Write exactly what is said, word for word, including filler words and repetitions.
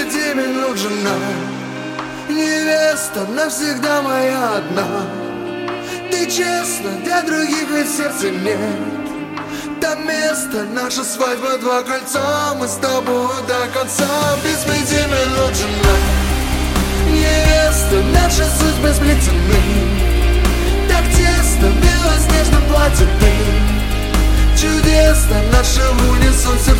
пяти минут жена, невеста навсегда моя одна. Ты честно, для других ведь сердца нет. Там место, наша свадьба, два кольца, мы с тобой до конца. Без пяти минут жена, невеста, наши судьбы сплетены. Так тесно, в белоснежном платье ты. Чудесно, наши в унисон сердца.